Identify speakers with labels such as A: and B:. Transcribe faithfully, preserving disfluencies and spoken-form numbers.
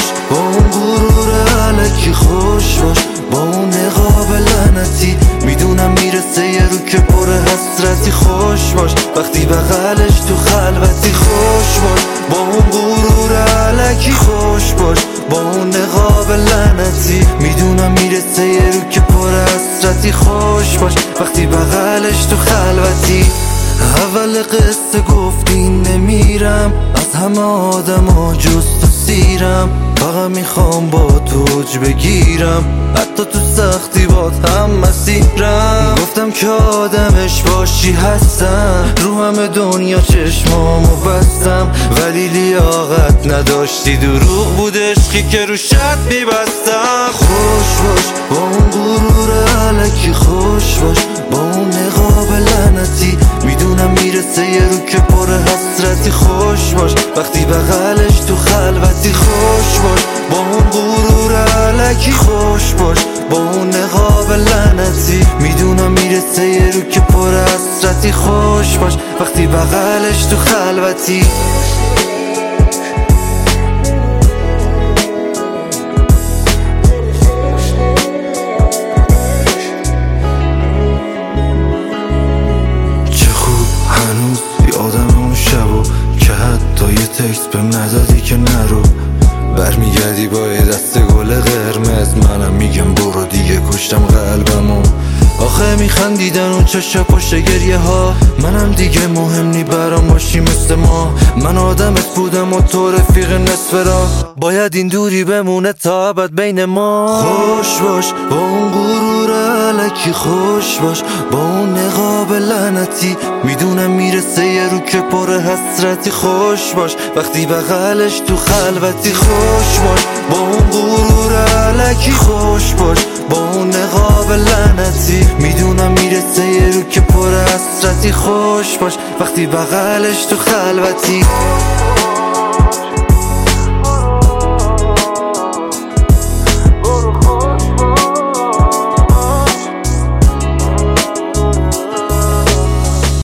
A: با اون غرور علکی، خوش باش با اون نقاب لعنتی. میدونم میرسه یه رو که پر حسرتی، خوش باش وقتی بغلش تو خلوتی. خوش باش با اون غرور علکی، خوش باش با اون نقاب لعنتی. میدونم میرسه یه رو که پر حسرتی، خوش باش وقتی بغلش تو خلوتی. اول قصه گفتی نمیرم، از همه آدم ها جز تو سیرم. فقط میخوام با تو اوج بگیرم، حتی تو سختی باد هم مسیرم. گفتم که آدمش باشی هستم، رو همه دنیا چشمامو بستم. ولی لیاقت نداشتی، دروغ بود عشقی که رو شط میبستم. خوش باش با اون غرور علکی، خوش باش با اون نقاب لعنتی. میدونم میرسه یه رو که پر حسرتی، خوش باش وقتی بغلش تو خلوتی. خوش باش با اون غرور علکی، خوش باش با اون نقاب لعنتی. میدونم میرسه یه رو که پر حسرتی، خوش باش وقتی بغلش تو خلوتی. تکست بهم ندادی که نرو، برمیگردی با یه دست گل قرمز. منم میگم برو دیگه، کشتم قلبمو. آخه میخندیدن اون چشم پشت گریه ها، منم دیگه مهم نی برام باشی مثل ما. من آدمت بودم و تو رفیق نصف راه، باید این دوری بمونه تا ابد بین ما. خوش باش با اون غرور علکی، خوش باش با اون نقاب لعنتی. میدونم میرسه یه رو که پر حسرتی، خوش باش وقتی بغلش تو خلوتی. خوش باش با اون غرور علکی، خوش باش با اون نقاب لعنتی. میدونم میرسه یه رو که پر حسرتی، خوش باش وقتی بغلش تو خلوتی.